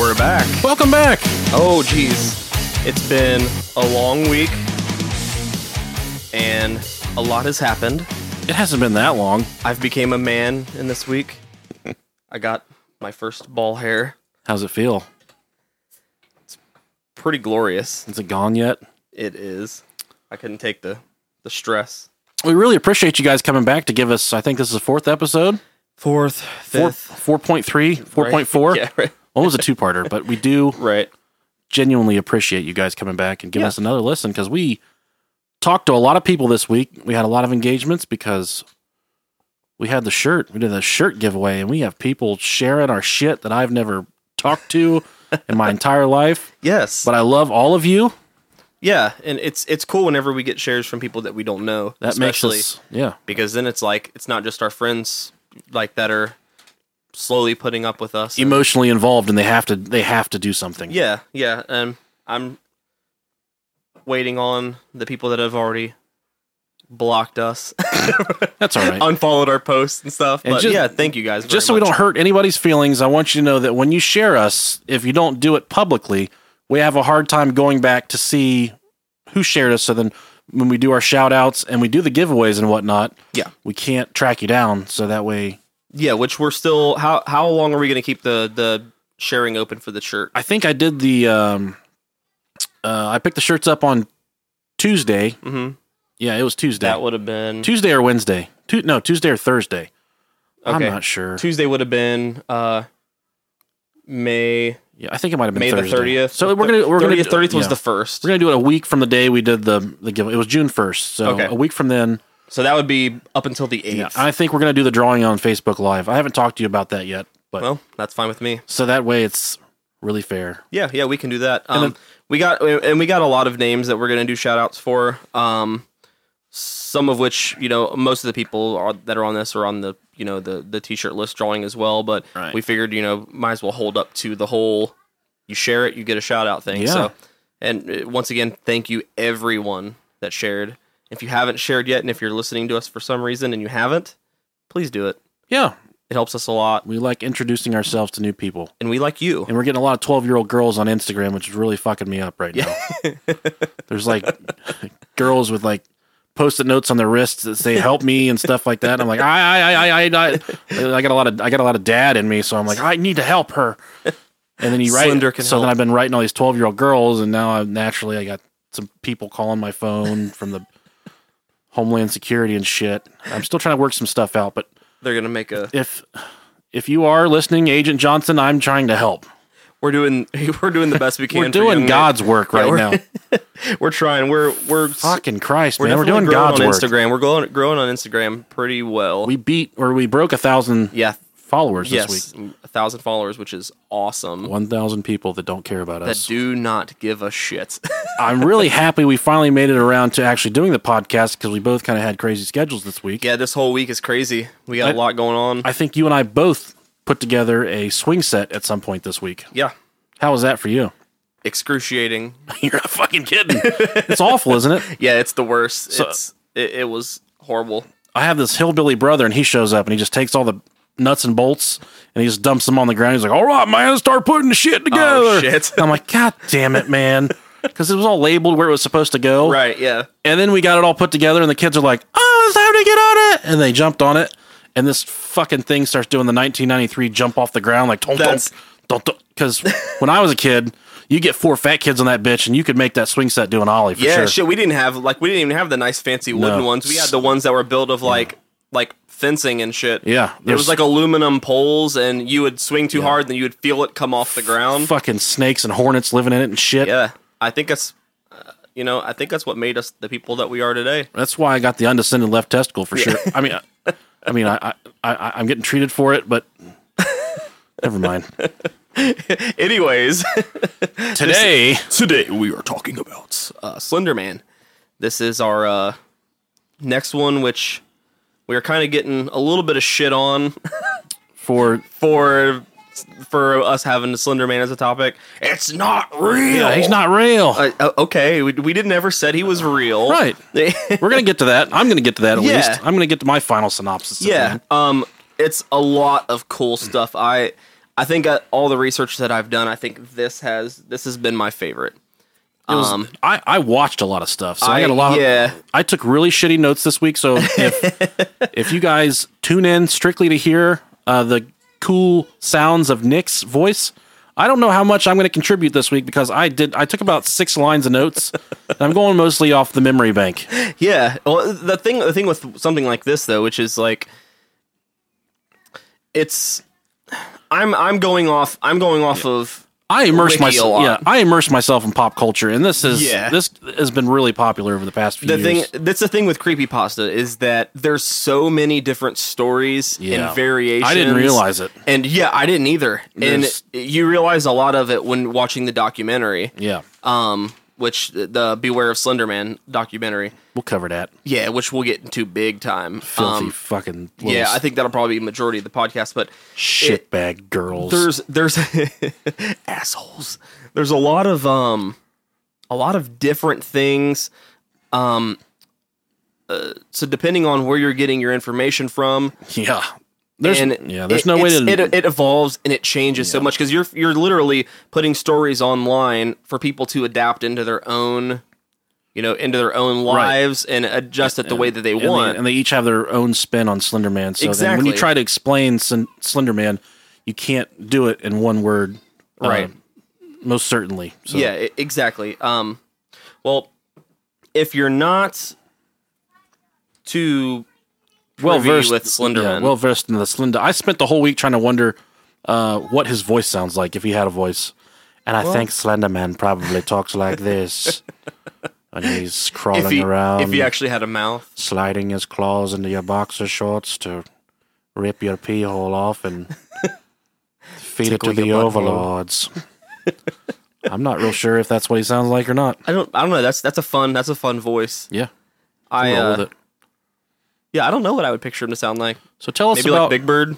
we're back. Welcome back. Oh, geez. It's been a long week, and a lot has happened. It hasn't been that long. I've became a man in this week. I got my first ball hair. How's it feel? Pretty glorious. Is it gone yet? It is. I couldn't take the stress. We really appreciate you guys coming back to give us, I think this is the fourth episode. Fourth, fifth. 4.3, 4.4. Right. Yeah, right. Well, it was a two-parter, but we do Right. genuinely appreciate you guys coming back and giving Yeah. us another listen, because we talked to a lot of people this week. We had a lot of engagements because we had the shirt. We did a shirt giveaway, and we have people sharing our shit that I've never talked to in my entire life. Yes. But I love all of you. Yeah, and it's cool whenever we get shares from people that we don't know. That makes especially us, yeah. because then it's like it's not just our friends like that are slowly putting up with us. Emotionally involved, and they have to do something. Yeah. I'm waiting on the people that have already blocked us. That's all right. Unfollowed our posts and stuff. And But yeah, thank you guys. Just so we don't hurt anybody's feelings, I want you to know that when you share us, if you don't do it publicly, we have a hard time going back to see who shared us. So then when we do our shout outs and we do the giveaways and whatnot, Yeah. we can't track you down. So that way, Yeah, which we're still. How long are we going to keep the sharing open for the shirt? I think I did the, I picked the shirts up on Tuesday. Mm-hmm. Yeah, it was Tuesday. That would have been Tuesday or Wednesday. Tuesday or Thursday. I'm Okay. not sure. Tuesday would have been May. Yeah, I think it might have been May Thursday. the 30th. So we're gonna 30th was yeah. the first. We're gonna do it a week from the day we did the giveaway. It was June 1st, so Okay. a week from then. So that would be up until the 8th. Yeah, I think we're gonna do the drawing on Facebook Live. I haven't talked to you about that yet, but Well, that's fine with me. so that way it's really fair. Yeah, we can do that. And We got a lot of names that we're gonna do shout outs for. Some of which, most of the people that are on this are on the the t-shirt list drawing as well, but Right. we figured, might as well hold up to the whole you share it, you get a shout out thing. Yeah. So, and once again, thank you everyone that shared. If you haven't shared yet, and if you're listening to us for some reason and you haven't, please do it. Yeah, It helps us a lot, we like introducing ourselves to new people, and we like you. and we're getting a lot of 12-year-old girls on Instagram, which is really fucking me up right now. There's like girls with like post-it notes on their wrists that say "help me" and stuff like that. I'm like, I got a lot of dad in me, so I'm like, I need to help her. And then you write. Slender can So then help. I've been writing all these 12-year-old girls, and now I got some people calling my phone from the Homeland Security and shit. I'm still trying to work some stuff out, but They're gonna make a. if you are listening, Agent Johnson, I'm trying to help. We're doing the best we can. We're for doing young God's work right now. We're trying. We're Fucking Christ, man. We're definitely doing growing God's on work. Instagram. We're growing on Instagram pretty well. We broke 1,000 yeah, followers this yes, week. 1,000 followers, which is awesome. 1,000 people that don't care about That us. do not give a shit. I'm really happy we finally made it around to actually doing the podcast, because we both kind of had crazy schedules this week. Yeah, this whole week is crazy. We got a lot going on. I think you and I both put together a swing set at some point this week. Yeah, How was that for you? excruciating. You're not fucking kidding. It's awful, isn't it? Yeah, it's the worst. So- It was horrible. I have this hillbilly brother, and he shows up, and he just takes all the nuts and bolts, and he just dumps them on the ground. He's like, all right, man, start putting the shit together. Oh, shit. I'm like, God damn it, man. Because it was all labeled where it was supposed to go. Right? Yeah. And then we got it all put together, and the kids are like, oh, it's time to get on it. And they jumped on it, and this fucking thing starts doing the 1993 jump off the ground, like, because when I was a kid, you get 4 fat kids on that bitch, and you could make that swing set do an ollie for Yeah, sure. shit. We didn't even have the nice fancy wooden No. ones. We had the ones that were built of like fencing and shit. Yeah. It was like aluminum poles, and you would swing too hard, and then you would feel it come off the ground. fucking snakes and hornets living in it and shit. Yeah, I think that's, I think that's what made us the people that we are today. That's why I got the undescended left testicle for sure. I mean, I'm getting treated for it, but never mind. Anyways, Today we are talking about Slender Man. This is our next one, which we are kind of getting a little bit of shit on for for us having the Slender Man as a topic. It's not real. yeah, he's not real. Okay, we didn't ever said he was real. Right. We're gonna get to that. I'm gonna get to that at Yeah. least. I'm gonna get to my final synopsis. of Yeah. that. It's a lot of cool stuff. I think all the research that I've done, I think this has been my favorite. I watched a lot of stuff, so I got a lot. I took really shitty notes this week. So if you guys tune in strictly to hear the cool sounds of Nick's voice, I don't know how much I'm going to contribute this week because I took about 6 lines of notes, and I'm going mostly off the memory bank. Yeah. Well, the thing with something like this though, which is like, I'm going off of. I immerse Wiki a lot. myself. Yeah, I immerse myself in pop culture, and this has been really popular over the past few years. That's the thing with creepypasta is that there's so many different stories and variations. I didn't realize it, and I didn't either. And you realize a lot of it when watching the documentary. Yeah. Which the Beware of Slender Man documentary. We'll cover that. Yeah, which we'll get into big time. Filthy fucking. Yeah, I think that'll probably be majority of the podcast, but shitbag girls. There's assholes. There's a lot of different things. So depending on where you're getting your information from, there's no way to it evolves and it changes so much because you're literally putting stories online for people to adapt into their own. Into their own lives and adjust it the way that they want. And they each have their own spin on Slender Man. So then when you try to explain Slender Man, you can't do it in one word. Right. Most certainly. So. Yeah, exactly. Well, if you're not too well versed with Slender Man. Well versed in the Slender. I spent the whole week trying to wonder what his voice sounds like if he had a voice. And I think Slender Man probably talks like this. And he's crawling around. If he actually had a mouth. Sliding his claws into your boxer shorts to rip your pee hole off and feed it to the overlords. I'm not real sure if that's what he sounds like or not. I don't know. That's a fun voice. Yeah. I roll with it. Yeah, I don't know what I would picture him to sound like. So tell us maybe about like Big Bird.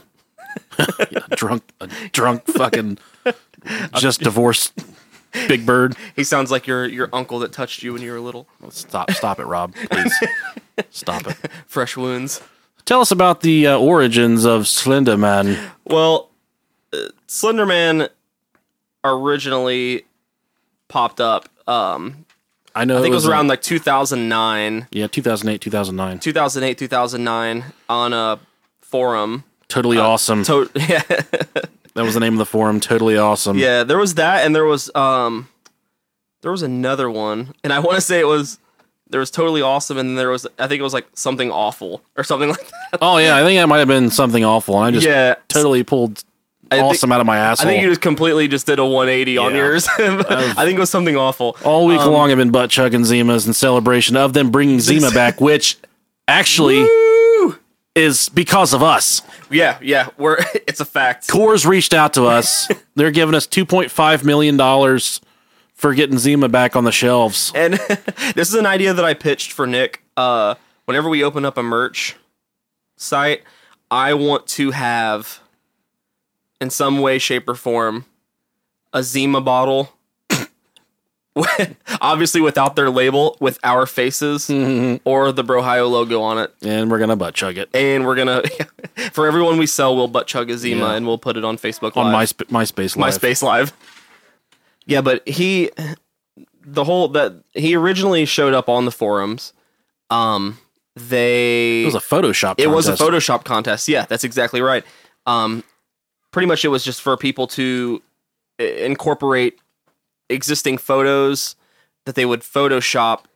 drunk fucking just divorced Big Bird. He sounds like your uncle that touched you when you were little. Stop it, Rob. Please. Stop it. Fresh wounds. Tell us about the origins of Slender Man. Well, Slender Man originally popped up. I think it was around like 2009. Yeah, 2008, 2009. 2008, 2009 on a forum. Totally awesome. Yeah. That was the name of the forum. Totally awesome. Yeah, there was that, and there was another one, and I want to say there was Totally Awesome, and then I think it was like Something Awful or something like that. Oh yeah, I think that might have been Something Awful. And I just totally pulled awesome out of my asshole. I think you just completely just did a 180 on yours. I think it was Something Awful. All week long, I've been butt chugging Zimas in celebration of them bringing Zima back, which actually is because of us. Yeah, it's a fact. Coors reached out to us. They're giving us $2.5 million for getting Zima back on the shelves. And this is an idea that I pitched for Nick. Whenever we open up a merch site, I want to have, in some way, shape, or form, a Zima bottle. Obviously without their label, with our faces or the Brohio logo on it. And we're going to butt chug it. And we're going to, for everyone we sell, we'll butt chug a Zima and we'll put it on Facebook Live. On MySpace Live. MySpace Live. Yeah, but he originally showed up on the forums. It was a Photoshop contest. It was a Photoshop contest. Yeah, that's exactly right. Pretty much it was just for people to incorporate existing photos that they would Photoshop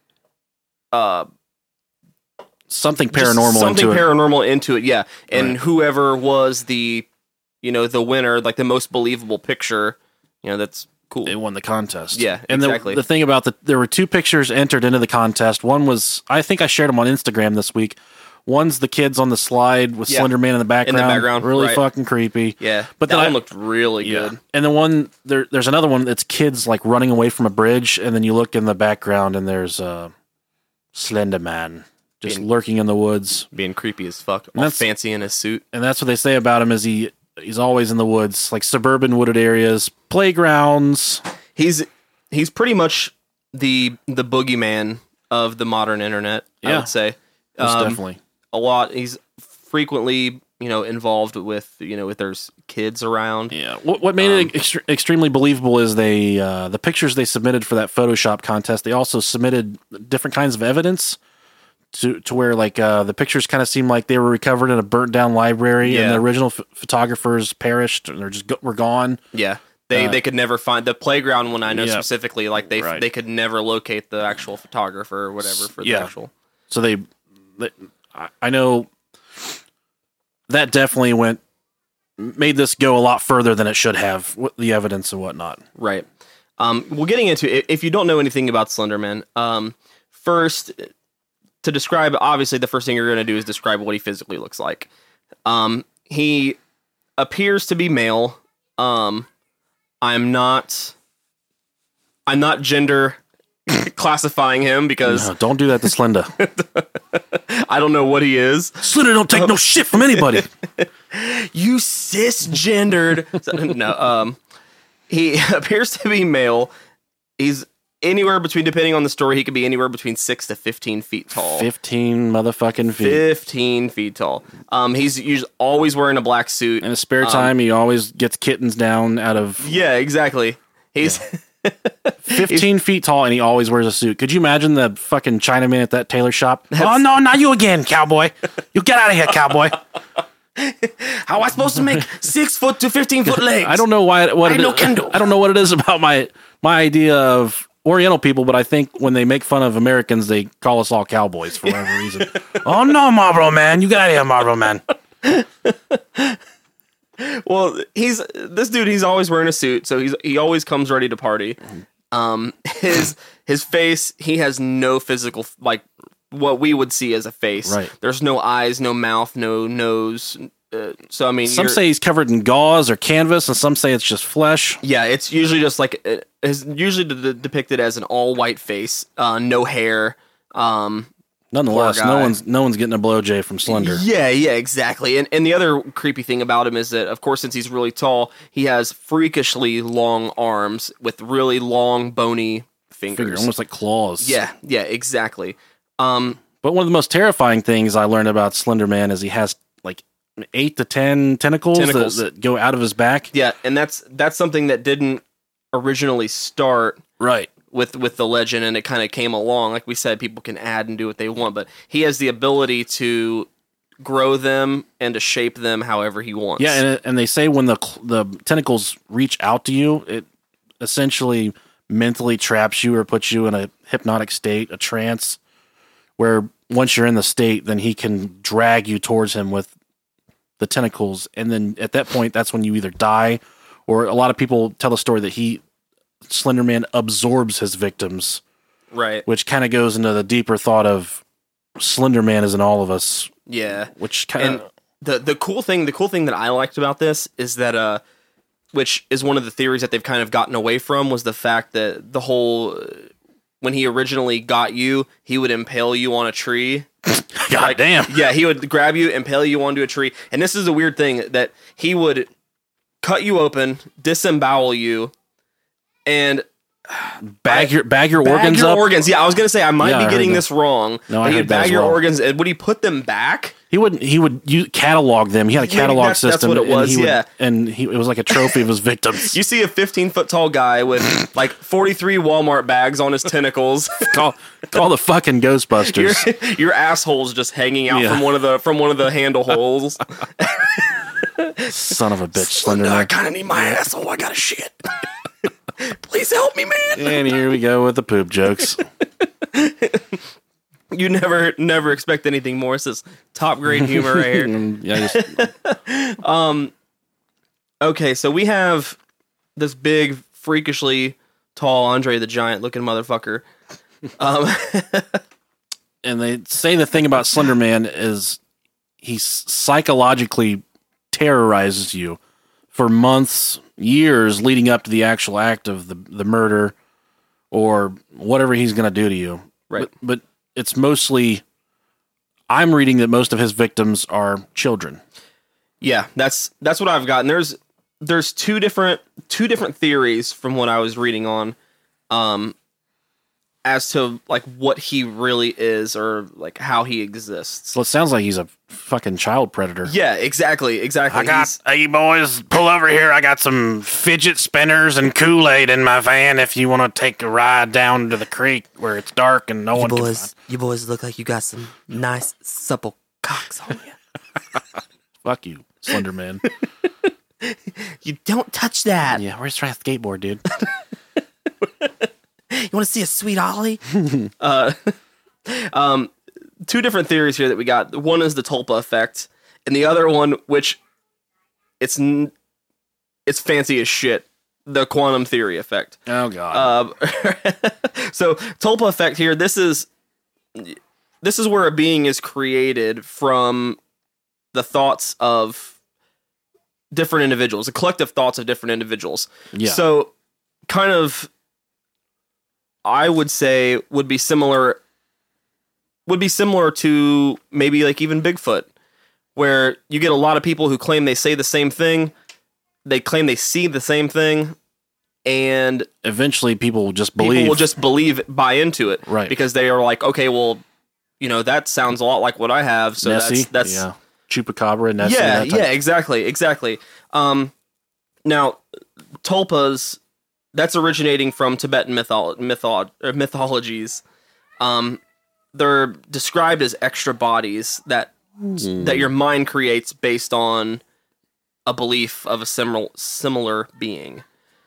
something paranormal into it, yeah. And whoever was the winner, like the most believable picture, that's cool. They won the contest. Yeah, and exactly. The thing about there were 2 pictures entered into the contest. One was, I think I shared them on Instagram this week. One's the kids on the slide with Slender Man in the background. Really fucking creepy. Yeah. But that one looked really good. And the one, there's another one that's kids like running away from a bridge, and then you look in the background and there's Slender Man just lurking in the woods. Being creepy as fuck. All fancy in his suit. And that's what they say about him is he's always in the woods, like suburban wooded areas, playgrounds. He's pretty much the boogeyman of the modern internet, I would say. Most definitely. A lot. He's frequently, involved with, if there's kids around. Yeah. What made it extremely believable is the pictures they submitted for that Photoshop contest. They also submitted different kinds of evidence to where like the pictures kind of seemed like they were recovered in a burnt down library, and the original photographers perished or were gone. Yeah. They could never find the playground one. I know specifically, like they could never locate the actual photographer or whatever for the actual. So I know that definitely made this go a lot further than it should have, the evidence and whatnot. Right. Well, getting into it, if you don't know anything about Slenderman, first to describe, obviously the first thing you're going to do is describe what he physically looks like. He appears to be male. I'm not gender classifying him because don't do that to Slender. I don't know what he is. Slender don't take no shit from anybody. You cisgendered. No, he appears to be male. He's anywhere between, depending on the story, he could be anywhere between 6 to 15 feet tall. 15 motherfucking feet. 15 feet tall. He's usually always wearing a black suit. In his spare time, he always gets kittens down out of... Yeah, exactly. He's... 15 feet tall, and he always wears a suit. Could you imagine the fucking Chinaman at that tailor shop? Oh, no, not you again, cowboy. You get out of here, cowboy. How am I supposed to make 6 foot to 15 foot legs? I don't know why. I don't know what it is about my idea of Oriental people, but I think when they make fun of Americans, they call us all cowboys for whatever reason. Oh no, Marlboro Man, you get out of here, Marlboro Man. Well, this dude. He's always wearing a suit, so he always comes ready to party. His face, he has no physical, like what we would see as a face. Right. There's no eyes, no mouth, no nose. So I mean, some say he's covered in gauze or canvas, and some say it's just flesh. Yeah, it's usually just like it's usually depicted as an all white face, no hair. Nonetheless, no one's getting a blowjay from Slender. Yeah, exactly. And the other creepy thing about him is that, of course, since he's really tall, he has freakishly long arms with really long, bony fingers. Almost like claws. Yeah, exactly. But one of the most terrifying things I learned about Slender Man is he has like 8 to 10 tentacles. That go out of his back. Yeah, and that's something that didn't originally start right with the legend, and it kind of came along. Like we said, people can add and do what they want, but he has the ability to grow them and to shape them however he wants. Yeah, and they say when the tentacles reach out to you, it essentially mentally traps you or puts you in a hypnotic state, a trance, where once you're in the state, then he can drag you towards him with the tentacles, and then at that point, that's when you either die, or a lot of people tell the story that Slenderman absorbs his victims, right? Which kind of goes into the deeper thought of Slenderman is in all of us. Yeah, which kind of the cool thing that I liked about this is that which is one of the theories that they've kind of gotten away from, was the fact that the whole when he originally got you, he would impale you on a tree. God damn. Yeah, he would grab you, impale you onto a tree, and this is a weird thing that he would cut you open, disembowel you, and bag your organs up. Yeah, I was gonna say I might be getting this wrong. No, I he'd bag your organs, and would he put them back? He would catalog them. He had a catalog system. That's what it was. It was like a trophy of his victims. You see a 15-foot tall guy with like 43 Walmart bags on his tentacles. Call the fucking Ghostbusters. Your asshole's just hanging out from one of the handle holes. Son of a bitch, Slender. I kind of need my asshole. I got to shit. Please help me, man. And here we go with the poop jokes. You never expect anything more. It's this top grade humor right here. Okay, so we have this big, freakishly tall Andre the Giant looking motherfucker. And they say the thing about Slender Man is he psychologically terrorizes you for months, years leading up to the actual act of the murder or whatever he's going to do to you. Right. But it's mostly, I'm reading that most of his victims are children. Yeah, that's what I've gotten. There's two different theories from what I was reading on. as to like what he really is or like how he exists. Well, it sounds like he's a fucking child predator. Yeah, exactly. Hey boys, pull over here. I got some fidget spinners and Kool-Aid in my van if you want to take a ride down to the creek where it's dark and no one can find. You boys look like you got some nice supple cocks on you. Fuck you, Slender Man. You don't touch that. Yeah, we're just trying to skateboard, dude. You want to see a sweet ollie? Two different theories here that we got. One is the Tulpa effect, and the other one, which it's fancy as shit, the quantum theory effect. Oh god. So Tulpa effect here. This is where a being is created from the thoughts of different individuals, the collective thoughts of different individuals. Yeah. So kind of, I would say would be similar to maybe like even Bigfoot, where you get a lot of people who claim they say the same thing, they claim they see the same thing, and eventually people will just believe, buy into it, right? Because they are like, okay, well, that sounds a lot like what I have, so Nessie, that's yeah. Chupacabra, Nessie. Yeah, exactly. Now, tulpas, that's originating from Tibetan mythologies. They're described as extra bodies that your mind creates based on a belief of a similar being.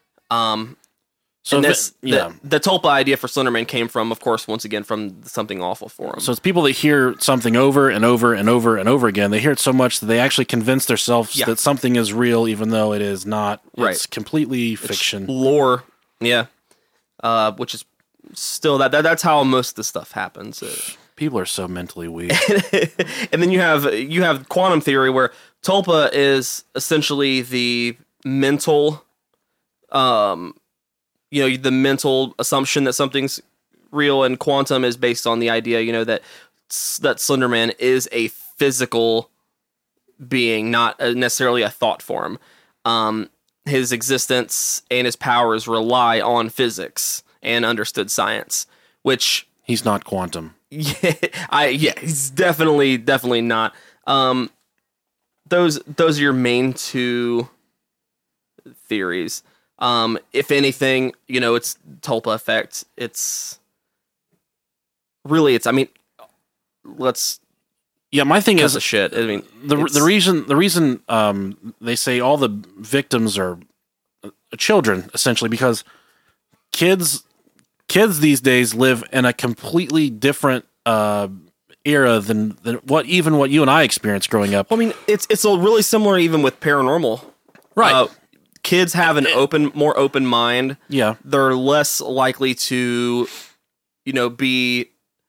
So the Tulpa idea for Slenderman came from, of course, once again, from Something Awful for him. So it's people that hear something over and over and over and over again. They hear it so much that they actually convince themselves that something is real, even though it is not. Right. It's completely fiction. It's lore, yeah. Which is still that's how most of the stuff happens. People are so mentally weak. And then you have quantum theory, where Tulpa is essentially the mental. The mental assumption that something's real, and quantum is based on the idea, that Slenderman is a physical being, not necessarily a thought form. His existence and his powers rely on physics and understood science, which he's not quantum. He's definitely not. Those are your main two theories. If anything, it's Tulpa effect. My thing is shit. I mean, the reason they say all the victims are children, essentially, because kids these days live in a completely different era than what you and I experienced growing up. Well, I mean, it's really similar even with paranormal, right? Kids have an more open mind. Yeah. They're less likely to, be,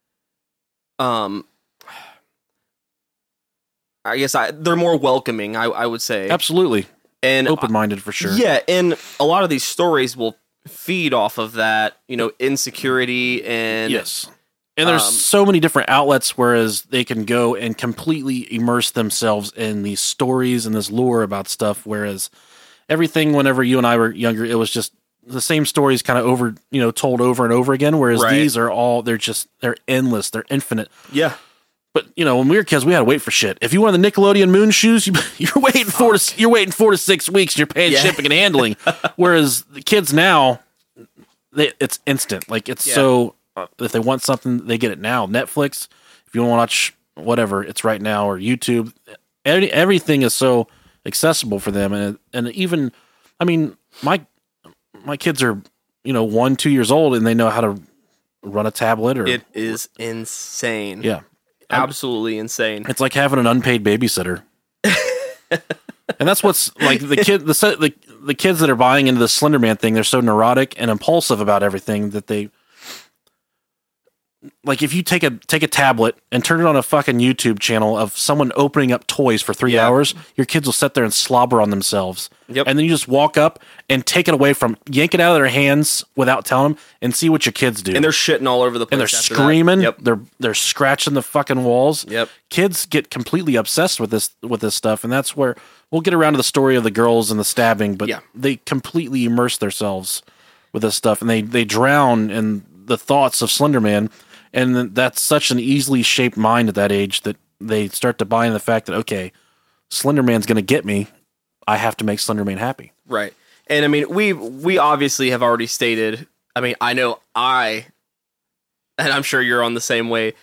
they're more welcoming, I would say. Absolutely. And open-minded for sure. Yeah. And a lot of these stories will feed off of that, insecurity and. Yes. And there's so many different outlets, whereas they can go and completely immerse themselves in these stories and this lore about stuff, whereas everything, whenever you and I were younger, it was just the same stories kind of told over and over again. Whereas these are they're endless, they're infinite. Yeah. But when we were kids, we had to wait for shit. If you wanted the Nickelodeon Moon shoes, you're waiting 4 to 6 weeks. And you're paying shipping and handling. Whereas the kids now, it's instant. Like so, if they want something, they get it now. Netflix, if you want to watch whatever, it's right now, or YouTube. Everything is so accessible for them, and even, I mean, my kids are 1-2 years old and they know how to run a tablet. Or it is insane. Yeah, absolutely insane. It's like having an unpaid babysitter. And that's what's like the kids that are buying into the Slenderman thing. They're so neurotic and impulsive about everything that they. Like, if you take a tablet and turn it on a fucking YouTube channel of someone opening up toys for 3 hours, your kids will sit there and slobber on themselves. Yep. And then you just walk up and take it away yank it out of their hands without telling them, and see what your kids do. And they're shitting all over the place. And they're screaming. Yep. They're scratching the fucking walls. Yep. Kids get completely obsessed with this stuff, and that's where we'll get around to the story of the girls and the stabbing, but they completely immerse themselves with this stuff, and they drown in the thoughts of Slender Man, and that's such an easily shaped mind at that age that they start to buy into the fact that, okay, Slender Man's going to get me. I have to make Slender Man happy. Right. And I mean, we obviously have already stated, I mean, I know and I'm sure you're on the same way.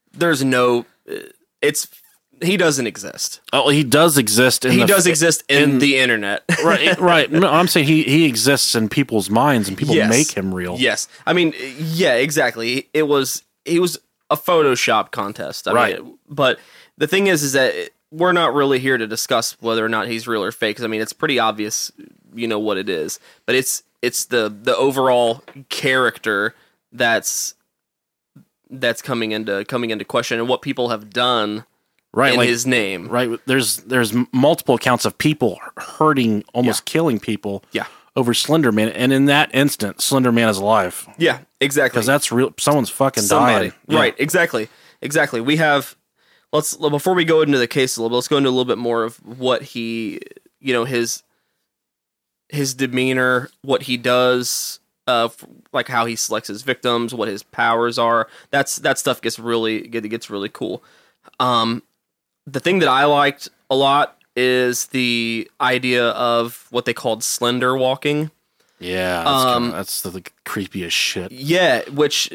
He doesn't exist. Oh, he does exist. He does exist in the internet. Right, right. No, I'm saying he exists in people's minds, and people make him real. Yes. I mean, yeah, exactly. He was a Photoshop contest. I mean, but the thing is that we're not really here to discuss whether or not he's real or fake. 'Cause I mean, it's pretty obvious, what it is. But it's the overall character that's coming into question, and what people have done. Right, in his name. Right, there's multiple accounts of people hurting, almost killing people. Yeah. Over Slender Man, and in that instant, Slender Man is alive. Yeah, exactly. Because that's real. Someone's fucking dying. Yeah. Right, exactly. We have. Before we go into the case a little bit, let's go into a little bit more of what he, his demeanor, what he does, like how he selects his victims, what his powers are. That stuff gets really cool. The thing that I liked a lot is the idea of what they called slender walking. Yeah, that's the creepiest shit. Yeah, which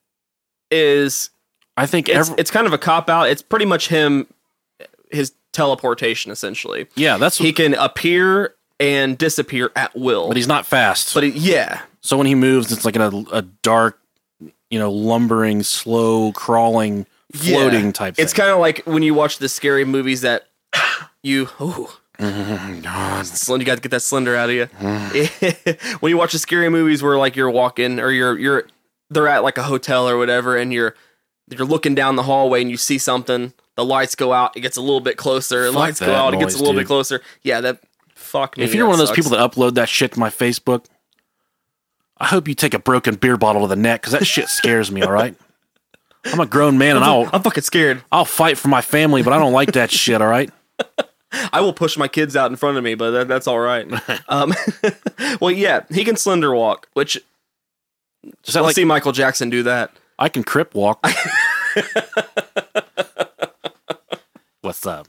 is, I think it's kind of a cop out. It's pretty much his teleportation essentially. Yeah, he can appear and disappear at will, but he's not fast. But so when he moves, it's like in a dark, lumbering, slow crawling. Floating type thing. It's kind of like when you watch the scary movies that you God. You got to get that slender out of you. When you watch the scary movies where like you're walking or they're at like a hotel or whatever, and you're looking down the hallway and you see something, the lights go out, it gets a little bit closer, lights go out, it gets a little bit closer. Yeah, that fuck me. If you're one of those people that upload that shit to my Facebook, I hope you take a broken beer bottle to the neck, because that shit scares me, all right? I'm a grown man, and I'm fucking scared. I'll fight for my family, but I don't like that shit, all right? I will push my kids out in front of me, but that's all right. Well, yeah, he can slender walk, which... Let's see Michael Jackson do that. I can crip walk. What's up?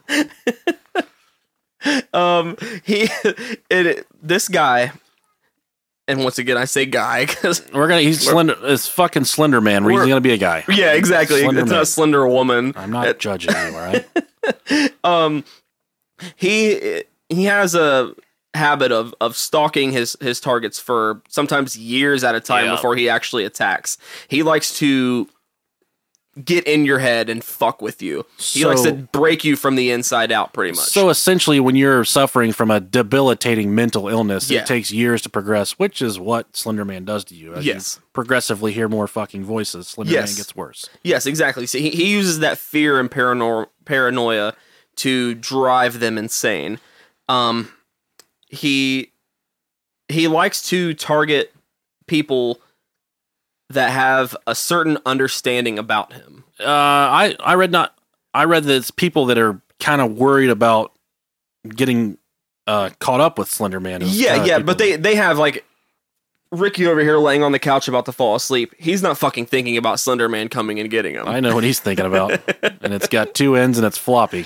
This guy... And once again, I say guy because he's slender. It's fucking Slender Man. He's gonna be a guy. Yeah, exactly. It's not a slender woman. I'm not judging you, all right? He has a habit of stalking his targets for sometimes years at a time before he actually attacks. He likes to get in your head and fuck with you. He likes to break you from the inside out, pretty much. So essentially, when you're suffering from a debilitating mental illness, it takes years to progress, which is what Slender Man does to you. As you progressively hear more fucking voices, Slender Man gets worse. Yes, exactly. So he uses that fear and paranoia to drive them insane. He likes to target people that have a certain understanding about him. I read that it's people that are kind of worried about getting caught up with Slender Man. But they have like Ricky over here laying on the couch about to fall asleep. He's not fucking thinking about Slender Man coming and getting him. I know what he's thinking about, and it's got two ends and it's floppy.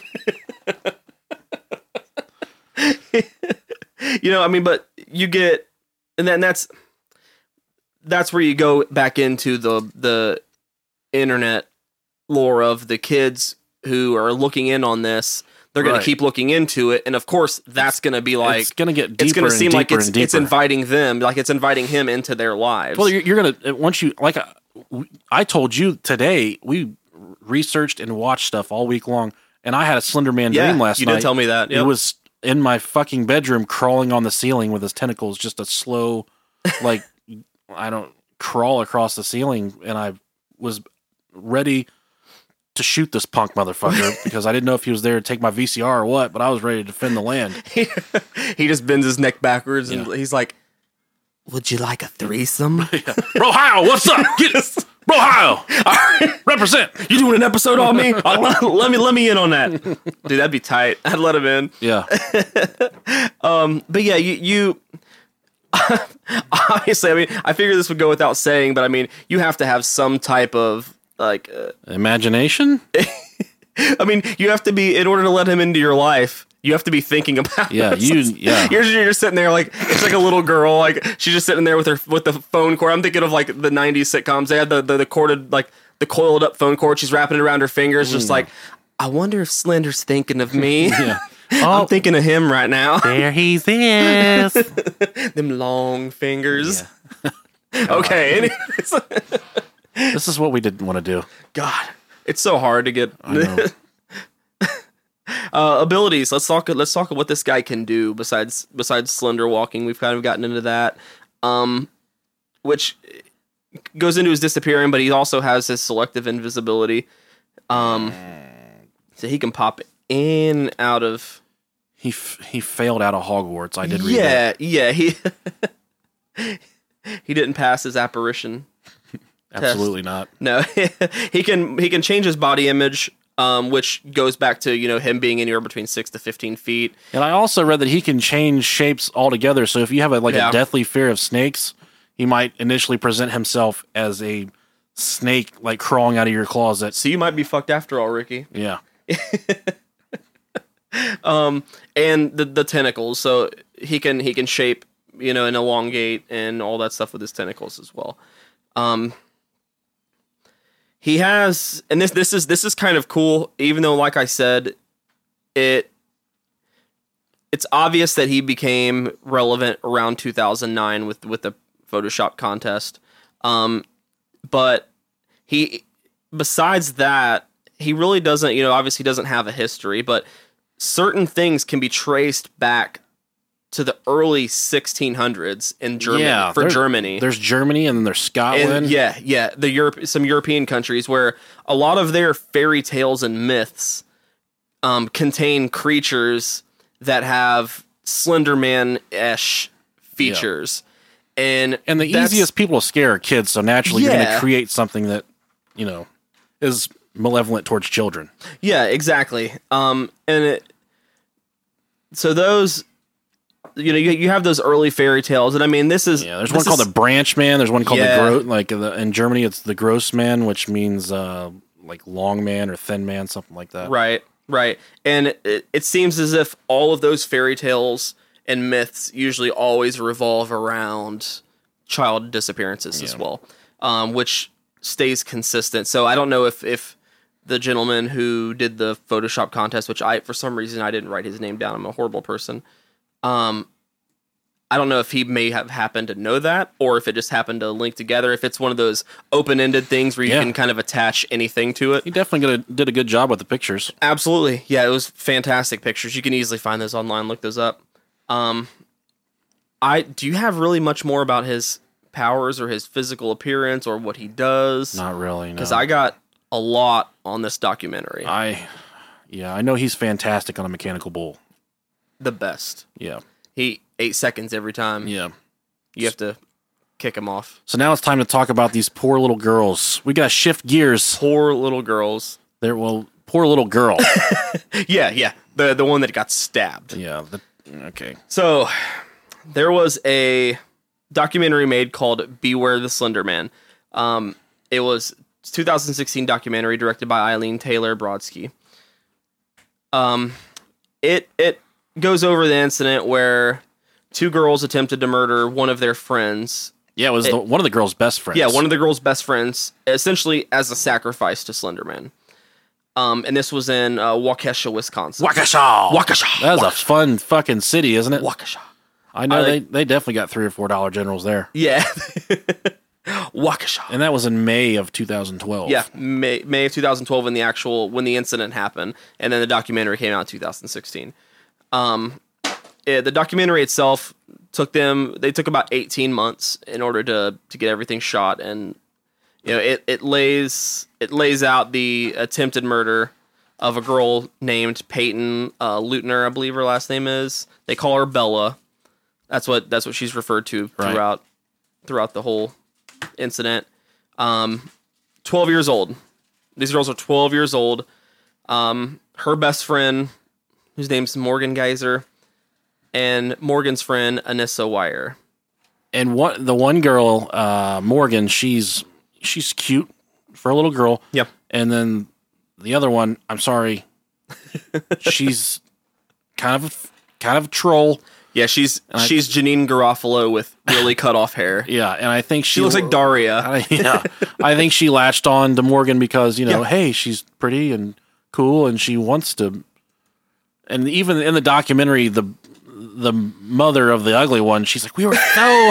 But you get, and then that's where you go back into the internet lore of the kids who are looking in on this. They're going to keep looking into it, and of course, that's going to be like it's going to get deeper. It's going to seem like it's inviting them, like it's inviting him into their lives. Well, you're going to once you like. I told you today we researched and watched stuff all week long, and I had a Slender Man dream last night. You did tell me that. Yep. It was in my fucking bedroom, crawling on the ceiling with his tentacles, just a slow, like. I don't crawl across the ceiling, and I was ready to shoot this punk motherfucker because I didn't know if he was there to take my VCR or what, but I was ready to defend the land. He just bends his neck backwards and he's like, "Would you like a threesome?" Bro, Hyle, what's up? Get this. Bro, Hyle, represent. You doing an episode on me? Let me in on that, dude. That'd be tight. I'd let him in. Yeah. But yeah, you Obviously, I mean, I figure this would go without saying, but I mean, you have to have some type of like imagination. I mean, you have to be, in order to let him into your life, you have to be thinking about it. You're just sitting there like, it's like a little girl, like she's just sitting there with the phone cord. I'm thinking of like the 90s sitcoms. They had the corded, like the coiled up phone cord. She's wrapping it around her fingers, just like, I wonder if Slender's thinking of me. Yeah. I'm thinking of him right now. There he is. Them long fingers. Yeah. Okay. Anyways. This is what we didn't want to do. God, it's so hard to get. Abilities. Let's talk what this guy can do besides slender walking. We've kind of gotten into that, which goes into his disappearing, but he also has his selective invisibility. So he can pop in and out of. He failed out of Hogwarts. I did read that. Yeah. He didn't pass his apparition. Absolutely test. Not. No, he can change his body image. Which goes back to, him being anywhere between 6 to 15 feet. And I also read that he can change shapes altogether. So if you have a deathly fear of snakes, he might initially present himself as a snake, like crawling out of your closet. So you might be fucked after all, Ricky. Yeah. And the tentacles. So he can shape, and elongate and all that stuff with his tentacles as well. He has, and this is kind of cool, even though, like I said, it's obvious that he became relevant around 2009 with the Photoshop contest. But besides that, he really doesn't, obviously doesn't have a history, but certain things can be traced back to the early 1600s in Germany. Germany. There's Germany and then there's Scotland. And some European countries where a lot of their fairy tales and myths contain creatures that have Slender Man-ish features. Yeah. And the easiest people to scare are kids, so naturally you're going to create something that, is malevolent towards children. Yeah, exactly. So those... you have those early fairy tales, and I mean, there's one called the Branch Man. There's one called in Germany, it's the Gross Man, which means like long man or thin man, something like that. Right. And it seems as if all of those fairy tales and myths usually always revolve around child disappearances as well, which stays consistent. So I don't know if the gentleman who did the Photoshop contest, which for some reason I didn't write his name down. I'm a horrible person. I don't know if he may have happened to know that, or if it just happened to link together. If it's one of those open-ended things where you can kind of attach anything to it. He definitely did a good job with the pictures. Absolutely. Yeah, it was fantastic pictures. You can easily find those online. Look those up. Do you have really much more about his powers or his physical appearance or what he does? Not really, no. Because I got a lot on this documentary. I know he's fantastic on a mechanical bull. The best. Yeah. He 8 seconds every time. Yeah. You have to kick him off. So now it's time to talk about these poor little girls. We gotta shift gears. Poor little girls. Poor little girl. Yeah. The one that got stabbed. Yeah. Okay. So there was a documentary made called Beware the Slender Man. It was a 2016 documentary directed by Eileen Taylor Brodsky. It goes over the incident where 2 girls attempted to murder one of their friends. Yeah, it was one of the girls' best friends. Yeah, one of the girls' best friends, essentially as a sacrifice to Slender Man. And this was in Waukesha, Wisconsin. Waukesha! That is a fun fucking city, isn't it? Waukesha. I know they definitely got $3 or $4 generals there. Yeah. Waukesha. And that was in May of 2012. Yeah, May of 2012 when the incident happened, and then the documentary came out in 2016. The documentary itself took about 18 months in order to get everything shot, and it lays out the attempted murder of a girl named Peyton Leutner, I believe her last name is. They call her Bella. That's what she's referred to throughout the whole incident. 12 years old. These girls are 12 years old. Her best friend, whose name's Morgan Geyser, and Morgan's friend Anissa Wire. And the one girl, Morgan, she's cute for a little girl. Yep. And then the other one, I'm sorry, she's kind of a troll. Yeah, she's Janine Garofalo with really cut off hair. Yeah, and I think she looks like Daria. I think she latched on to Morgan because hey, she's pretty and cool, and she wants to. And even in the documentary, the mother of the ugly one, she's like, we were so.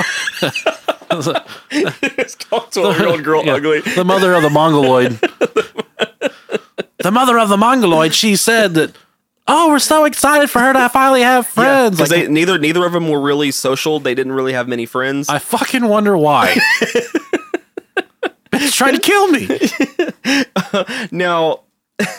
It's called 12-year-old girl ugly. The mother of the Mongoloid. The mother of the Mongoloid. She said that. Oh, we're so excited for her to finally have friends. Because neither of them were really social. They didn't really have many friends. I fucking wonder why. Bitch trying to kill me. Now,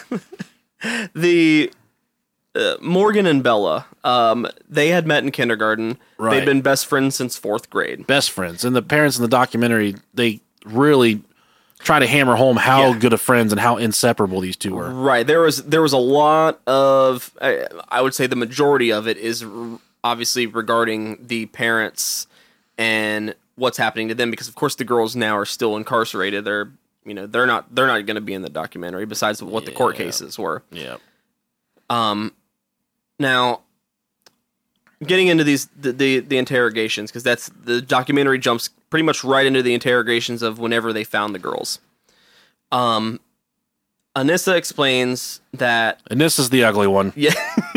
the Morgan and Bella, they had met in kindergarten. Right. They'd been best friends since 4th grade. Best friends. And the parents in the documentary, they really try to hammer home how good of friends and how inseparable these two were. Right. There was a lot of, I would say the majority of it is obviously regarding the parents and what's happening to them, because of course the girls now are still incarcerated. They're not going to be in the documentary besides what the court cases were. Yeah. Now getting into the interrogations, because that's the documentary jumps pretty much right into the interrogations of whenever they found the girls. Anissa explains that Anissa's the ugly one. Yeah.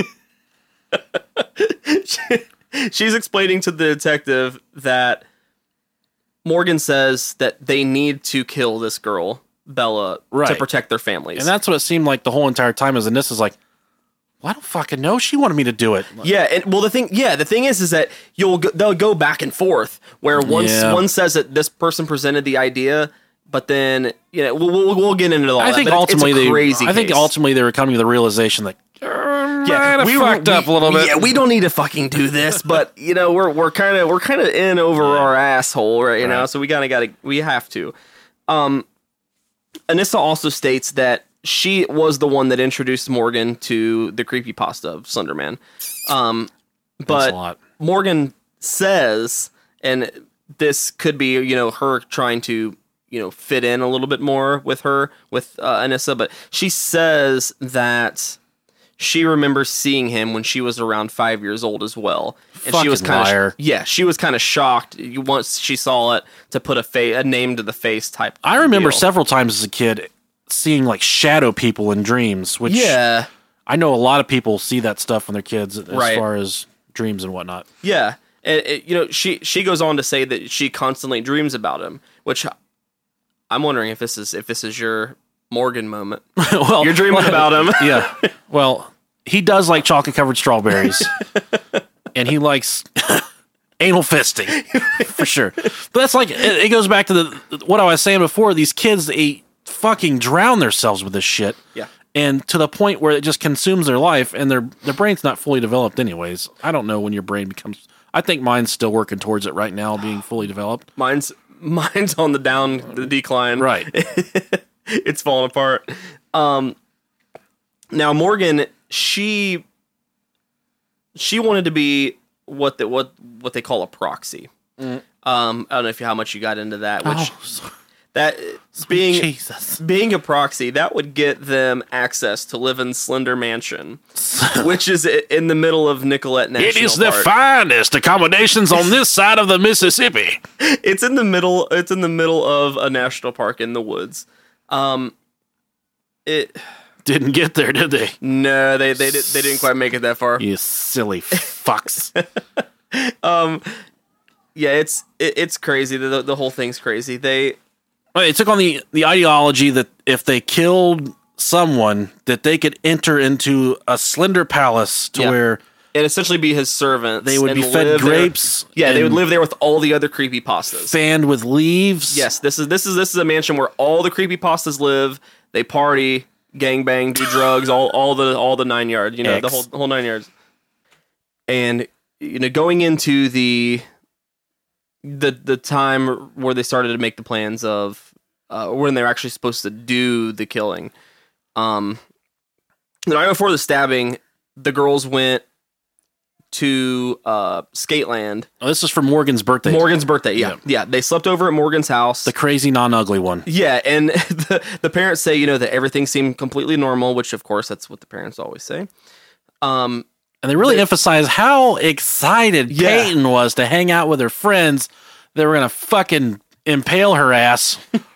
She's explaining to the detective that Morgan says that they need to kill this girl, Bella, to protect their families. And that's what it seemed like the whole entire time, is Anissa's like, well, I don't fucking know. She wanted me to do it. Yeah, and the thing is that they'll go back and forth, where one says that this person presented the idea, but then we'll get into all that. I think ultimately they were coming to the realization that we fucked up a little bit. Yeah, we don't need to fucking do this, but we're kind of in over our asshole right now, so we have to. Anissa also states that she was the one that introduced Morgan to the creepypasta of Slenderman. But Morgan says, and this could be, her trying to, fit in a little bit more with Anissa, but she says that she remembers seeing him when she was around 5 years old as well. And she was kind of, she was kind of shocked once she saw it, to put a name to the face type. I remember several times as a kid seeing like shadow people in dreams, which I know a lot of people see that stuff when they're kids as far as dreams and whatnot. Yeah. And, she goes on to say that she constantly dreams about him, which I'm wondering if this is your Morgan moment. Well, you're dreaming about him. Yeah. Well, he does like chocolate covered strawberries and he likes anal fisting for sure. But that's like, it goes back to what I was saying before. These kids, they fucking drown themselves with this shit. Yeah. And to the point where it just consumes their life, and their brain's not fully developed anyways. I don't know when your brain becomes, I think mine's still working towards it right now, being fully developed. Mine's on the decline. Right. It's falling apart. Now Morgan, she wanted to be what they call a proxy. I don't know how much you got into that, which that being a proxy, that would get them access to live in Slender Mansion, which is in the middle of Nicollet National Park. It is the finest accommodations on this side of the Mississippi. It's in the middle of a national park in the woods. It didn't get there, did they? No, they didn't quite make it that far. You silly fucks. Yeah, it's crazy. The whole thing's crazy. They took on the ideology that if they killed someone, that they could enter into a Slender Palace to where and essentially be his servants. They would be fed grapes. Yeah, they would live there with all the other creepypastas. Fanned with leaves. Yes, this is a mansion where all the creepypastas live. They party, gangbang, do drugs, all the 9 yards. The whole 9 yards. And going into the time where they started to make the plans of when they're actually supposed to do the killing. The night before the stabbing, the girls went to Skateland. Oh, this is for Morgan's birthday. Morgan's birthday, yeah. They slept over at Morgan's house. The crazy, non-ugly one. Yeah, and the parents say, that everything seemed completely normal, which, of course, that's what the parents always say. And they really emphasize how excited Peyton was to hang out with her friends. They were going to fucking impale her ass.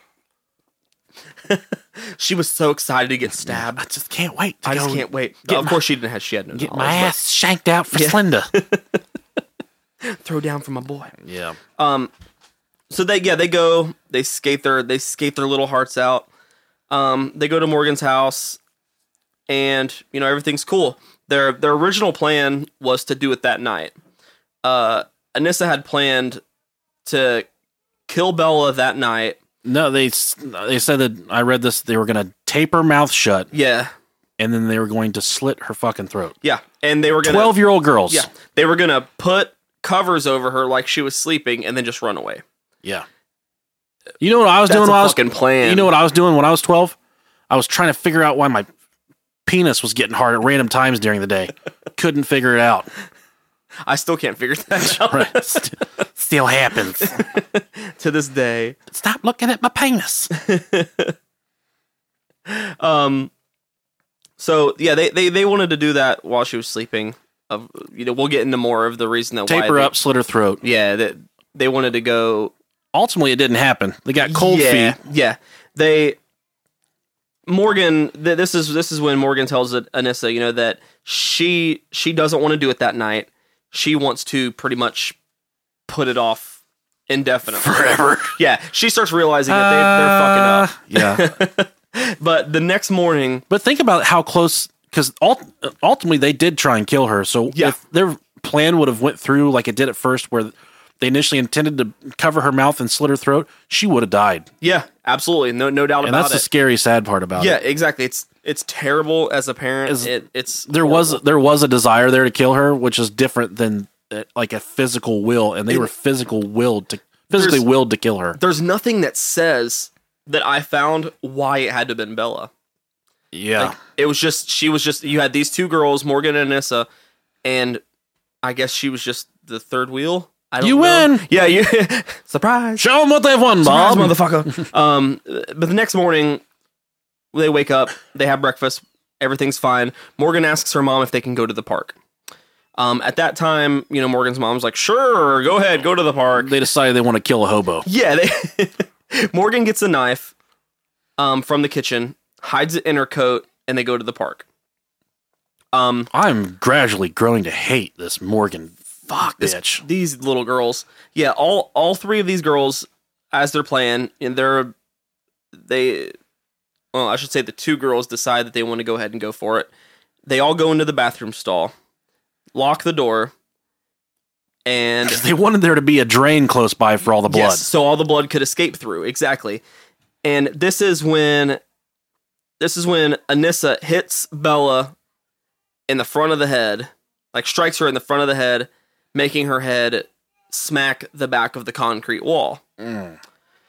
She was so excited to get stabbed. I just can't wait. I just can't wait. Of course, she had no get knowledge. My ass shanked out for Slinda. Throw down for my boy. Yeah. So they go. They skate their little hearts out. They go to Morgan's house, and everything's cool. Their original plan was to do it that night. Anissa had planned to kill Bella that night. No, they said that, I read this, they were going to tape her mouth shut. Yeah. And then they were going to slit her fucking throat. Yeah. And they were going to... 12-year-old girls. Yeah. They were going to put covers over her like she was sleeping and then just run away. Yeah. You know what I was doing when I was... fucking plan. You know what I was doing when I was 12? I was trying to figure out why my penis was getting hard at random times during the day. Couldn't figure it out. I still can't figure that out. Right. Still happens. To this day. Stop looking at my penis. So yeah, they wanted to do that while she was sleeping. We'll get into more of the reason that tape her up, slit her throat. Yeah, they wanted to go. Ultimately, it didn't happen. They got cold feet. Yeah, Morgan. This is when Morgan tells Anissa, that she doesn't want to do it that night. She wants to pretty much put it off indefinitely. Forever. Yeah, she starts realizing that they're fucking up. Yeah. But the next morning... But think about how close... Because ultimately, they did try and kill her. So if their plan would have went through like it did at first, where they initially intended to cover her mouth and slit her throat, she would have died. Yeah, absolutely. No doubt about it. And that's the scary, sad part about it. Yeah, exactly. It's terrible as a parent. There was a desire there to kill her, which is different than like a physical will, and they were physically willed to kill her. There's nothing that says that I found why it had to have been Bella. Yeah, she was just you had these two girls, Morgan and Anissa, and I guess she was just the third wheel. You win. Yeah, you surprise. Show them what they've won, Bob, motherfucker. But the next morning, they wake up, they have breakfast, everything's fine. Morgan asks her mom if they can go to the park. At that time, Morgan's mom's like, sure, go ahead, go to the park. They decided they want to kill a hobo. Yeah, Morgan gets a knife from the kitchen, hides it in her coat, and they go to the park. I'm gradually growing to hate this Morgan bitch. These little girls. Yeah, all three of these girls, as they're playing, and I should say the two girls decide that they want to go ahead and go for it. They all go into the bathroom stall, lock the door, and... They wanted there to be a drain close by for all the blood. Yes, so all the blood could escape through, exactly. And this is when Anissa hits Bella in the front of the head, like strikes her in the front of the head, making her head smack the back of the concrete wall. And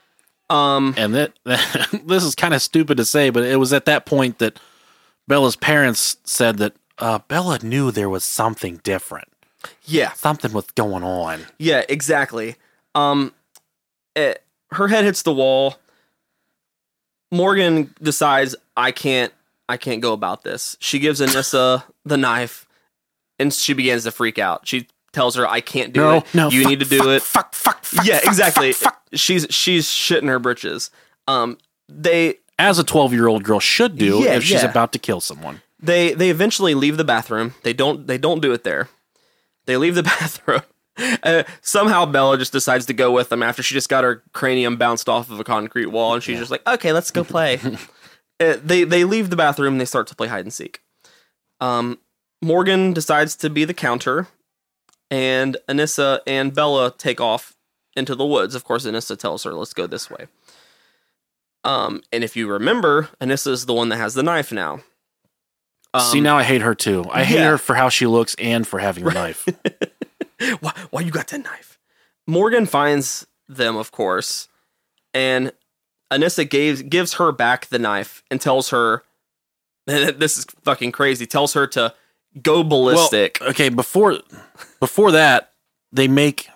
this is kind of stupid to say, but it was at that point that Bella's parents said that Bella knew there was something different. Yeah. Something was going on. Yeah, exactly. Her head hits the wall. Morgan decides, I can't go about this. She gives Anissa the knife, and she begins to freak out. She tells her, I can't do it. No, you need to do it. Fuck, yeah, exactly. She's shitting her britches. As a 12-year-old girl should do if she's about to kill someone. They eventually leave the bathroom. They don't do it there. They leave the bathroom. Somehow Bella just decides to go with them after she just got her cranium bounced off of a concrete wall, and she's just like, okay, let's go play. They leave the bathroom and they start to play hide and seek. Morgan decides to be the counter, and Anissa and Bella take off into the woods. Of course, Anissa tells her, let's go this way. And if you remember, Anissa is the one that has the knife now. See, now I hate her too. I hate her for how she looks and for having the knife. Why you got that knife? Morgan finds them, of course, and Anissa gives her back the knife and tells her, this is fucking crazy, tells her to go ballistic. Well, okay, before that, they make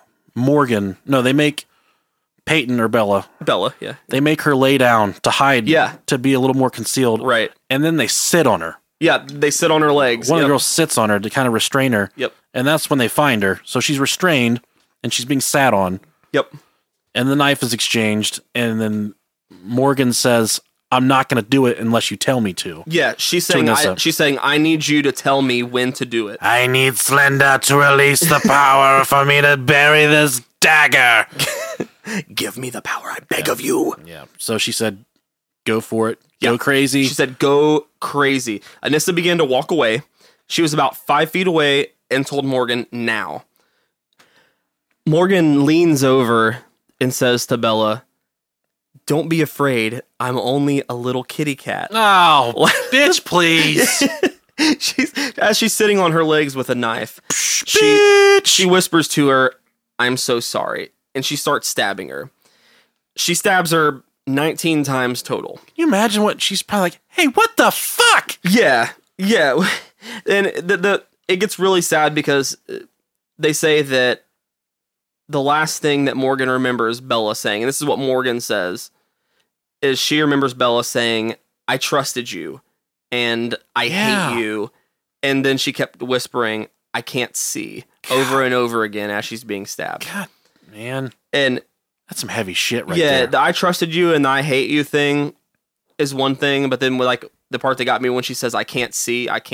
Peyton or Bella. Bella, yeah. They make her lay down to hide, to be a little more concealed. Right. And then they sit on her. Yeah, they sit on her legs. One of the girls sits on her to kind of restrain her. Yep. And that's when they find her. So she's restrained, and she's being sat on. Yep. And the knife is exchanged, and then Morgan says, I'm not going to do it unless you tell me to. Yeah, she's saying, I need you to tell me when to do it. I need Slender to release the power for me to bury this dagger. Give me the power, I beg of you. Yeah. So she said, go for it. Go crazy. She said, go crazy. Anissa began to walk away. She was about 5 feet away and told Morgan, now. Morgan leans over and says to Bella, don't be afraid. I'm only a little kitty cat. Oh, bitch, please. As she's sitting on her legs with a knife, she whispers to her, I'm so sorry. And she starts stabbing her. She stabs her 19 times total. Can you imagine what she's probably like, hey, what the fuck? Yeah. And it gets really sad because they say that the last thing that Morgan remembers Bella saying, and this is what Morgan says, is she remembers Bella saying, I trusted you, and I hate you. And then she kept whispering, I can't see, over and over again as she's being stabbed. God, man. And that's some heavy shit right there. Yeah, the I trusted you and the I hate you thing is one thing, but then like the part that got me when she says, I can't see. God,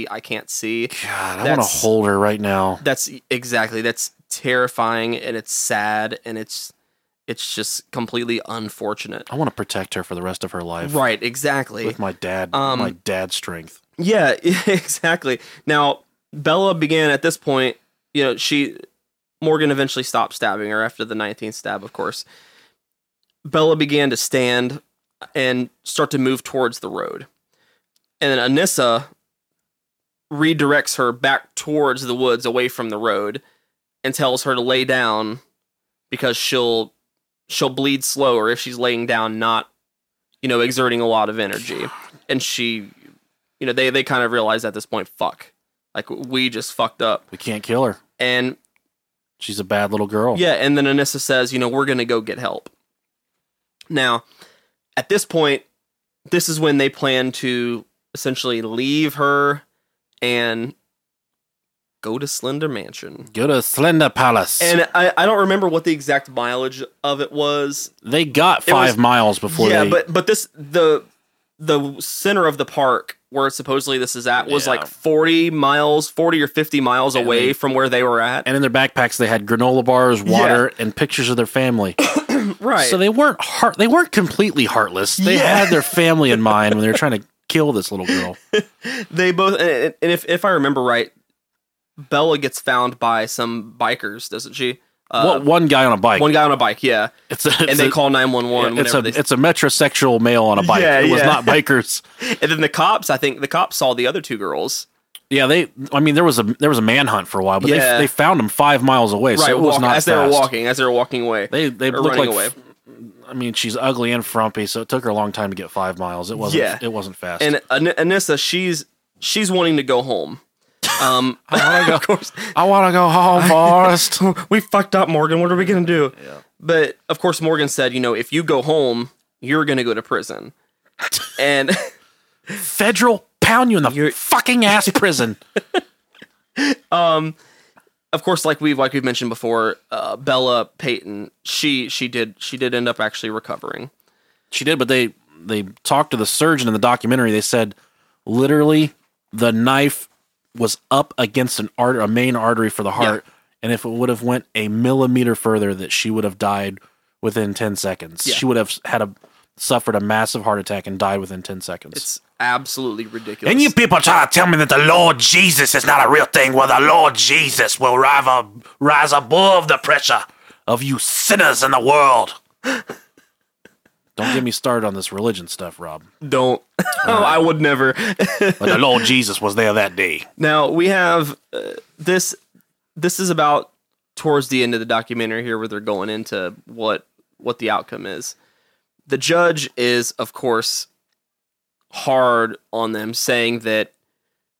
I want to hold her right now. That's terrifying, and it's sad, and it's just completely unfortunate. I want to protect her for the rest of her life. Right, exactly. With my dad's strength. Yeah, exactly. Now, Bella began at this point, Morgan eventually stopped stabbing her after the 19th stab, of course. Bella began to stand and start to move towards the road. And then Anissa redirects her back towards the woods away from the road and tells her to lay down because she'll bleed slower if she's laying down, not, exerting a lot of energy. And she, they kind of realize at this point, fuck, like we just fucked up. We can't kill her. And she's a bad little girl. Yeah. And then Anissa says, we're going to go get help. Now, at this point, this is when they plan to essentially leave her and go to Slender Mansion. Go to Slender Palace. And I don't remember what the exact mileage of it was. They got 5 miles before they... Yeah, but this, the center of the park where supposedly this is at was like 40 or 50 miles away from where they were at. And in their backpacks, they had granola bars, water, and pictures of their family. Right. So they weren't completely heartless. They had their family in mind when they were trying to kill this little girl. They both, and if I remember right, Bella gets found by some bikers, doesn't she? One guy on a bike. One guy on a bike, yeah. They call 911. It's a metrosexual male on a bike. It was not bikers. And then I think the cops saw the other 2 girls. Yeah, there was a manhunt for a while, but they found them 5 miles away, so it was not as fast. They were walking away. They looked like away. I mean, she's ugly and frumpy, so it took her a long time to get 5 miles. It wasn't fast. And Anissa, she's wanting to go home. I want to go home, Forrest. We fucked up, Morgan. What are we gonna do? Yeah. But of course, Morgan said, if you go home, you're gonna go to prison, and federal pound you in the fucking ass prison. Of course, like we've mentioned before, Bella Peyton, she did end up actually recovering. She did, but they talked to the surgeon in the documentary. They said literally the knife was up against a main artery for the heart, and if it would have went a millimeter further, that she would have died within 10 seconds. Yeah. She would have suffered a massive heart attack and died within 10 seconds. It's absolutely ridiculous. And you people try to tell me that the Lord Jesus is not a real thing. Well, the Lord Jesus will rise above the pressure of you sinners in the world. Don't get me started on this religion stuff, Rob. Don't. I would never. But the Lord Jesus was there that day. Now, we have this. This is about towards the end of the documentary here where they're going into what the outcome is. The judge is, of course, hard on them, saying that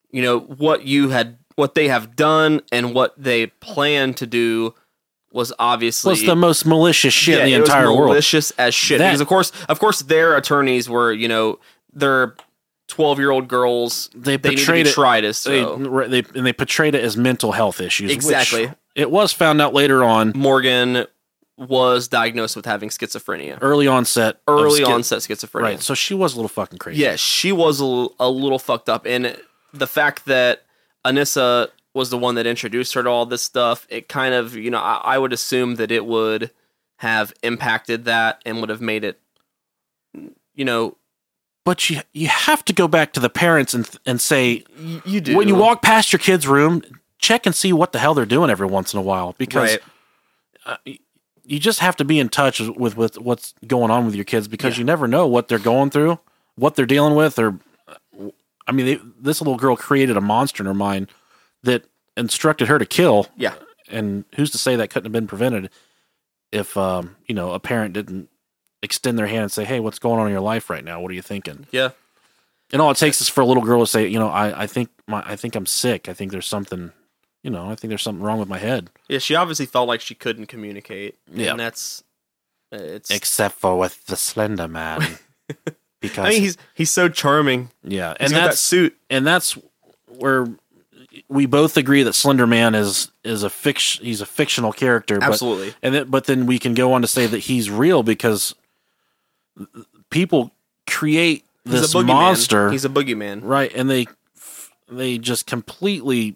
you know, what they have done and what they plan to do was obviously the most malicious shit in the entire world. Malicious as shit. Because of course, their attorneys were, you know, they're 12-year-old girls. They need to be tried as so. They portrayed it as mental health issues. Exactly. Which it was found out later on. Morgan was diagnosed with having schizophrenia. Early onset schizophrenia. Right. So she was a little fucking crazy. Yeah, she was a little fucked up. And the fact that Anissa was the one that introduced her to all this stuff, it kind of, you know, I would assume that it would have impacted that and would have made it, you know. But you have to go back to the parents and say, you do. When you walk past your kid's room, check and see what the hell they're doing every once in a while. Because you just have to be in touch with what's going on with your kids, because you never know what they're going through, what they're dealing with. Or, I mean, this little girl created a monster in her mind that instructed her to kill. Yeah. And who's to say that couldn't have been prevented if, you know, a parent didn't extend their hand and say, hey, what's going on in your life right now? What are you thinking? Yeah. And all it takes is for a little girl to say, you know, I think I'm sick. I think there's something, you know, I think there's something wrong with my head. Yeah. She obviously felt like she couldn't communicate. Yeah. And it's except for with the Slender Man. Because I mean, he's so charming. Yeah. And that suit. And that's where we both agree that Slender Man is a fiction. He's a fictional character. Absolutely. But then we can go on to say that he's real, because people create this monster. He's a boogeyman. Right. And they just completely,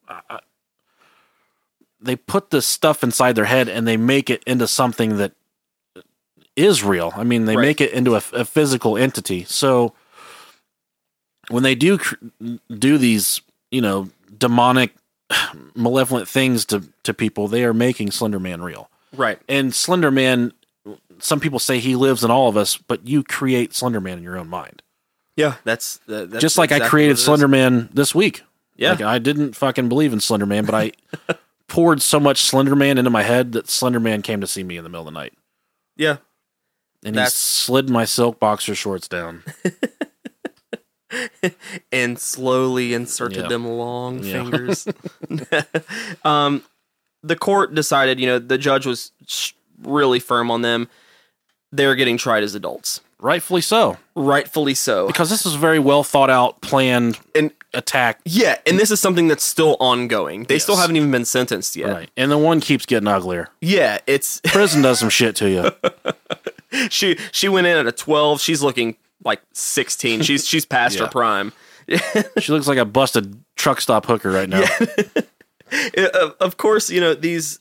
they put this stuff inside their head and they make it into something that is real. I mean, they make it into a physical entity. So when they do these, you know, demonic, malevolent things to people, they are making Slender Man real. Right. And Slender Man, some people say he lives in all of us, but you create Slender Man in your own mind. Yeah, that's just like exactly I created Slender Man this week. Yeah. Like, I didn't fucking believe in Slender Man, but I poured so much Slender Man into my head that Slender Man came to see me in the middle of the night. Yeah. And he slid my silk boxer shorts down. And slowly inserted them long fingers. The court decided, you know, the judge was really firm on them. They're getting tried as adults. Rightfully so. Rightfully so. Because this is a very well thought out, planned attack. Yeah, and this is something that's still ongoing. They still haven't even been sentenced yet. Right. And the one keeps getting uglier. Yeah, it's... Prison does some shit to you. She went in at a 12. She's looking like 16. She's past her prime. She looks like a busted truck stop hooker right now. Yeah. Of course, you know,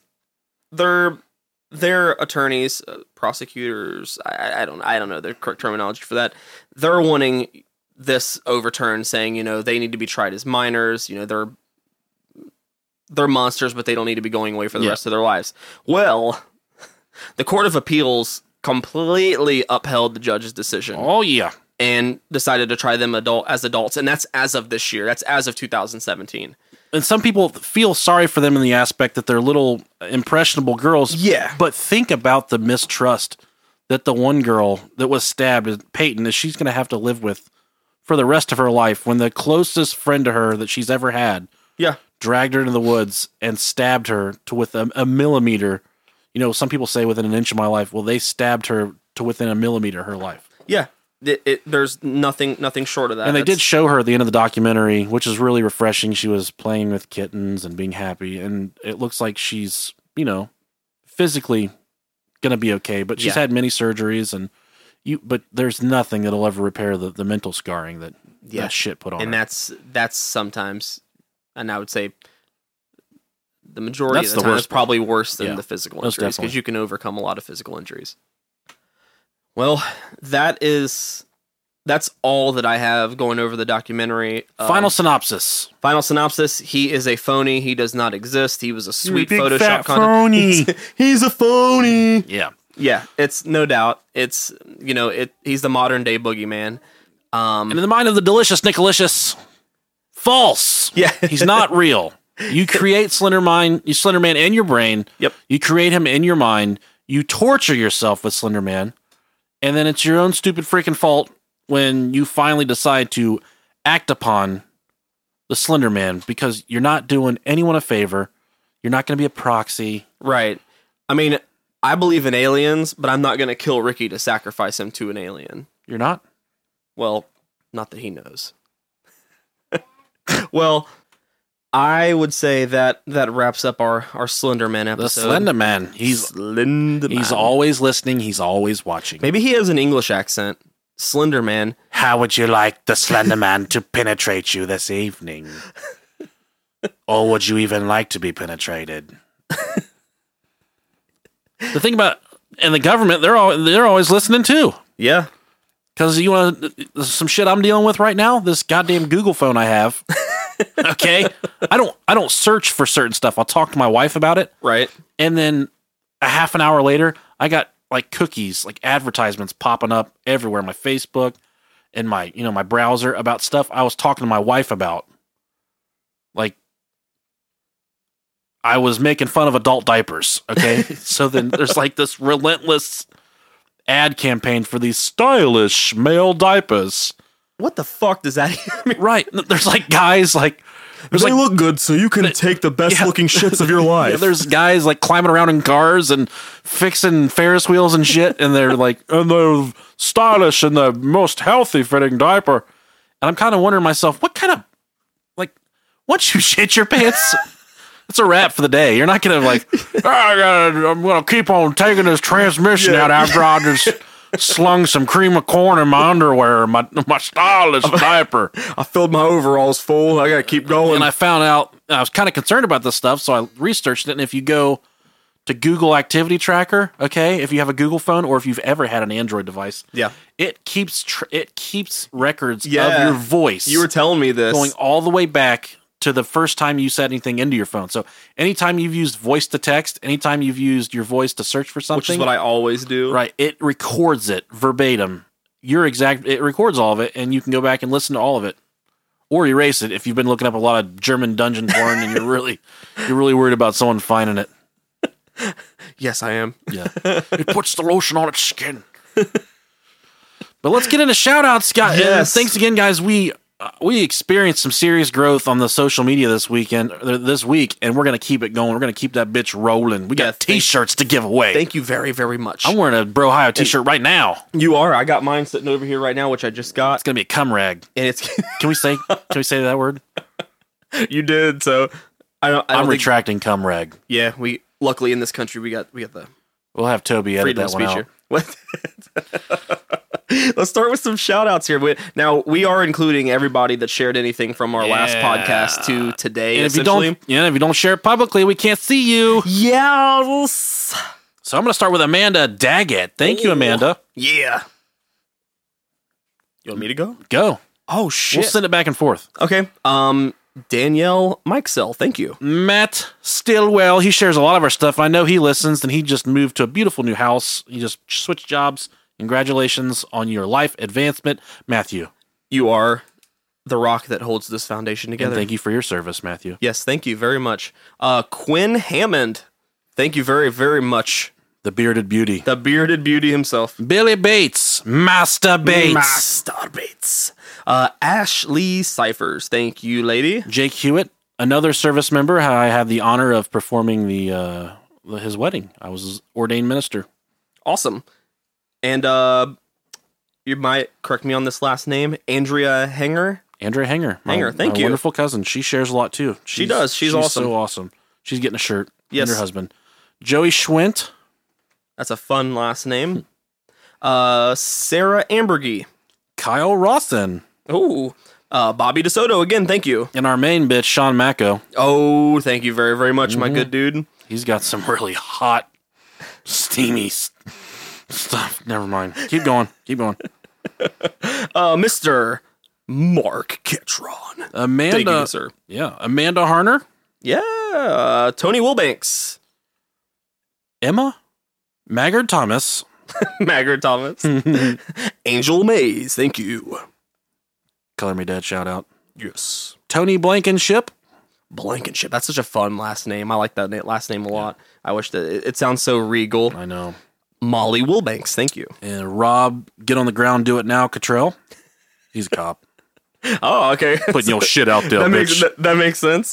their attorneys, prosecutors, I don't know the correct terminology for that. They're wanting this overturned, saying, you know, they need to be tried as minors. You know, they're monsters, but they don't need to be going away for the rest of their lives. Well, the Court of Appeals completely upheld the judge's decision. Oh, yeah. And decided to try them as adults. And that's as of this year. That's as of 2017. And some people feel sorry for them in the aspect that they're little impressionable girls. Yeah. But think about the mistrust that the one girl that was stabbed, Peyton, that she's going to have to live with for the rest of her life, when the closest friend to her that she's ever had dragged her into the woods and stabbed her to within a millimeter. You know, some people say within an inch of my life. Well, they stabbed her to within a millimeter of her life. Yeah. There's nothing short of that. And they did show her at the end of the documentary, which is really refreshing. She was playing with kittens and being happy, and it looks like she's, you know, physically going to be okay. But she's had many surgeries, but there's nothing that'll ever repair the mental scarring that shit put on her. And that's sometimes, and I would say the majority of the time, it's probably worse than the physical injuries, because you can overcome a lot of physical injuries. Well, that's all that I have going over the documentary. Final synopsis. He is a phony. He does not exist. He was a sweet Photoshop phony. He's a phony. Yeah. Yeah, it's no doubt. It's, you know, he's the modern day boogeyman. And in the mind of the delicious Nicolicious, false. Yeah. He's not real. You create Slender Man in your brain. Yep. You create him in your mind. You torture yourself with Slender Man. And then it's your own stupid freaking fault when you finally decide to act upon the Slender Man, because you're not doing anyone a favor. You're not going to be a proxy. Right. I mean, I believe in aliens, but I'm not going to kill Ricky to sacrifice him to an alien. You're not? Well, not that he knows. Well, I would say that wraps up our Slender Man episode. The Slender Man. He's always listening. He's always watching. Maybe he has an English accent. Slender Man. How would you like the Slender Man to penetrate you this evening? Or would you even like to be penetrated? The thing about, and the government, they're always listening too. Yeah. Because you want some shit I'm dealing with right now? This goddamn Google phone I have. Okay? I don't search for certain stuff. I'll talk to my wife about it. Right. And then a half an hour later, I got like cookies, like advertisements popping up everywhere. My Facebook and my browser about stuff I was talking to my wife about. Like, I was making fun of adult diapers, okay? So then there's like this relentless ad campaign for these stylish male diapers. What the fuck does that even mean? Right. There's like guys like... They look good, so you can take the best looking shits of your life. Yeah, there's guys like climbing around in cars and fixing Ferris wheels and shit, and they're like, and they're stylish and the most healthy fitting diaper. And I'm kind of wondering myself, what kind of, like, once you shit your pants... It's a wrap for the day. You're not going to like, I'm going to keep on taking this transmission out after I just slung some cream of corn in my underwear, my stylish diaper. I filled my overalls full. I got to keep going. And I found out, I was kind of concerned about this stuff, so I researched it. And if you go to Google Activity Tracker, okay, if you have a Google phone or if you've ever had an Android device, it keeps records of your voice. You were telling me this. Going all the way back to the first time you said anything into your phone. So anytime you've used voice to text, anytime you've used your voice to search for something. Which is what I always do. Right. It records it verbatim. It records all of it, and you can go back and listen to all of it. Or erase it if you've been looking up a lot of German dungeon porn and you're really worried about someone finding it. Yes, I am. Yeah. It puts the lotion on its skin. But let's get into shout-outs, guys. Yes. Thanks again, guys. We experienced some serious growth on the social media this week, and we're going to keep it going. We're going to keep that bitch rolling. We got t-shirts to give away. Thank you very, very much. I'm wearing a Brohio t-shirt right now. You are? I got mine sitting over here right now, which I just got. It's going to be a cum rag. And it's Can we say that word? You did, so I'm retracting cum rag. Yeah, we luckily in this country we got the We'll have Toby edit that one out. What? Let's start with some shout outs here. Now, we are including everybody that shared anything from our last podcast to today. And if you don't share it publicly, we can't see you. Yes. So I'm going to start with Amanda Daggett. Thank you, Amanda. Yeah. You want me to go? Go. Oh, shit. We'll send it back and forth. Okay. Danielle Mikesell, thank you. Matt Stillwell, he shares a lot of our stuff. I know he listens, and he just moved to a beautiful new house. He just switched jobs. Congratulations on your life advancement, Matthew. You are the rock that holds this foundation together. And thank you for your service, Matthew. Yes, thank you very much. Quinn Hammond, thank you very, very much. The bearded beauty. The bearded beauty himself. Billy Bates. Master Bates. Master Bates. Ashley Cyphers, thank you, lady. Jake Hewitt, another service member. I had the honor of performing his wedding. I was his ordained minister. Awesome. And you might correct me on this last name, Andrea Hanger. Andrea Hanger. Thank you. Wonderful cousin. She shares a lot too. She does. She's awesome. So awesome. She's getting a shirt. Yes. And her husband. Joey Schwint. That's a fun last name. Sarah Ambergy. Kyle Rawson. Oh, Bobby DeSoto again. Thank you. And our main bitch, Sean Macco. Oh, thank you very, very much, my good dude. He's got some really hot, steamy stuff. Never mind. Keep going. Mr. Mark Ketron. Amanda. Thank you, sir. Yeah. Amanda Harner. Yeah. Tony Wilbanks. Emma. Maggard Thomas. Maggard Thomas. Angel Mays. Thank you. Color Me Dead shout out. Yes. Tony Blankenship. Blankenship. That's such a fun last name. I like that last name a lot. I wish that it sounds so regal. I know. Molly Wilbanks. Thank you. And Rob, get on the ground, do it now, Cottrell. He's a cop. Oh, okay. Putting your shit out there, that makes sense.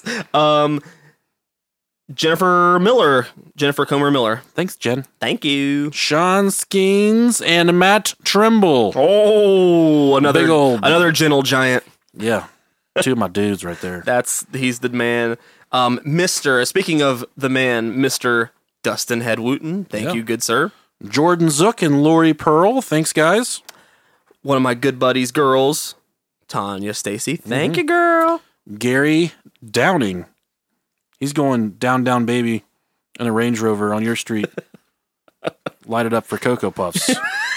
Jennifer Comer Miller. Thanks, Jen. Thank you. Sean Skeens and Matt Trimble. Oh, another gentle giant. Yeah. Two of my dudes right there. He's the man. Speaking of the man, Mr. Dustin Head-Wooten. Thank you, good sir. Jordan Zook and Lori Pearl. Thanks, guys. One of my good buddies, girls, Tanya Stacy. Thank you, girl. Gary Downing. He's going down, baby, in a Range Rover on your street. Light it up for Cocoa Puffs.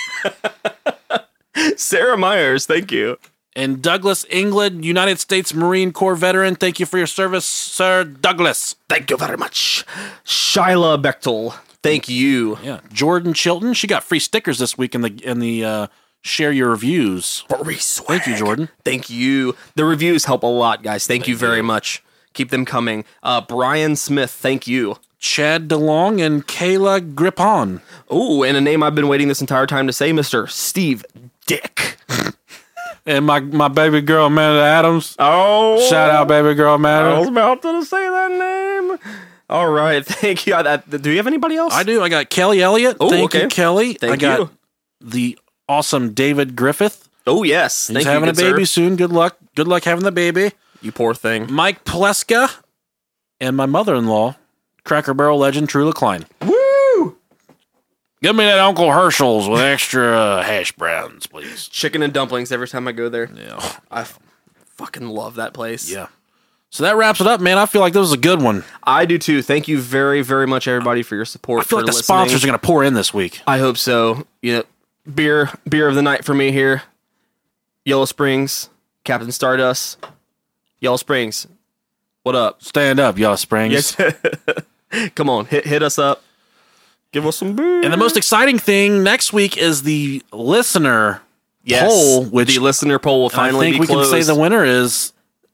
Sarah Myers, thank you. And Douglas England, United States Marine Corps veteran. Thank you for your service, Sir Douglas. Thank you very much. Shyla Bechtel, thank you. Yeah, Jordan Chilton. She got free stickers this week in the share your reviews. Free swag. Thank you, Jordan. Thank you. The reviews help a lot, guys. Thank you very much. Keep them coming. Brian Smith, thank you. Chad DeLong and Kayla Grippon. Oh, and a name I've been waiting this entire time to say, Mr. Steve Dick. And my baby girl, Amanda Adams. Oh. Shout out, baby girl, Amanda. I was about to say that name. All right, thank you. Do you have anybody else? I do. I got Kelly Elliott. Oh, thank you, Kelly. Thank you. I got the awesome David Griffith. Oh, yes. He's having a baby soon. Good luck. Good luck having the baby. You poor thing. Mike Pleska and my mother-in-law, Cracker Barrel legend Trula Klein. Woo! Give me that Uncle Herschel's with extra hash browns, please. Chicken and dumplings every time I go there. Yeah. I fucking love that place. Yeah. So that wraps it up, man. I feel like this was a good one. I do too. Thank you very, very much, everybody, for your support. I feel like the sponsors are going to pour in this week. I hope so. You know, beer of the night for me here. Yellow Springs, Captain Stardust. Yellow Springs, what up? Stand up, Yellow Springs. Yes. Come on, hit us up. Give us some beer. And the most exciting thing next week is the listener poll, which the listener poll will finally be closed. I think we can say the winner is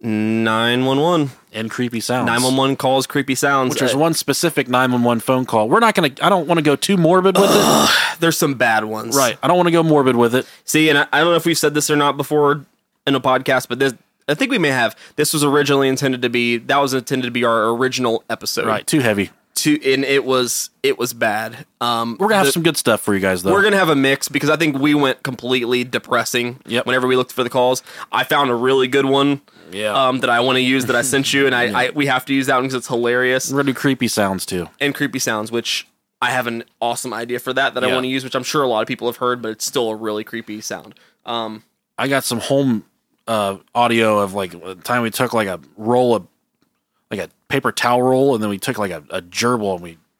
911 and Creepy Sounds. 911 calls Creepy Sounds. Which is one specific 911 phone call. We're not going to, I don't want to go too morbid with it. There's some bad ones. Right. I don't want to go morbid with it. See, and I don't know if we've said this or not before in a podcast, but I think we may have. This was originally intended to be our original episode. Right. Too heavy. And it was bad. We're gonna have some good stuff for you guys, though. We're gonna have a mix because I think we went completely depressing. Yep. Whenever we looked for the calls, I found a really good one. Yeah. That I want to use that I sent you, and we have to use that one because it's hilarious. We're gonna do Creepy Sounds too, and Creepy Sounds, which I have an awesome idea for that I want to use, which I'm sure a lot of people have heard, but it's still a really creepy sound. I got some home audio of like the time we took like a roll of like a paper towel roll, and then we took like a gerbil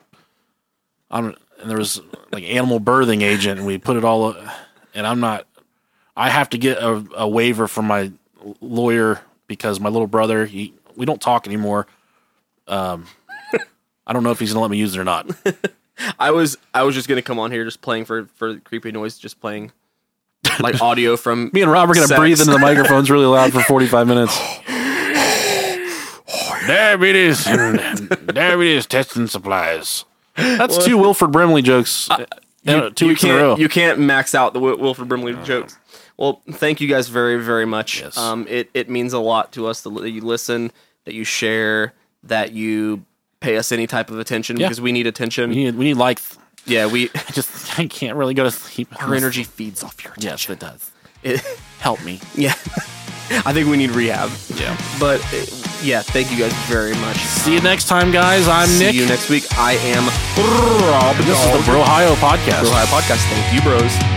and there was like animal birthing agent, and we put it all. And I have to get a waiver from my lawyer because my little brother, we don't talk anymore. I don't know if he's gonna let me use it or not. I was just gonna come on here just playing for creepy noise, just playing like audio from me and Rob are gonna breathe into the microphones really loud for 45 minutes. Diabetes testing supplies. That's two Wilford Brimley jokes. 2 weeks in a row. You can't max out the Wilford Brimley jokes. Well, thank you guys very, very much. Yes. It means a lot to us that you listen, that you share, that you pay us any type of attention because we need attention. We need like. Yeah, I can't really go to sleep. Our energy feeds off your attention. Yes, it does. Help me. Yeah. I think we need rehab. Yeah. But, thank you guys very much. See you next time, guys. I'm Nick. See you next week. I am Rob. This is the Brohio Podcast. Brohio Podcast. Thank you, bros.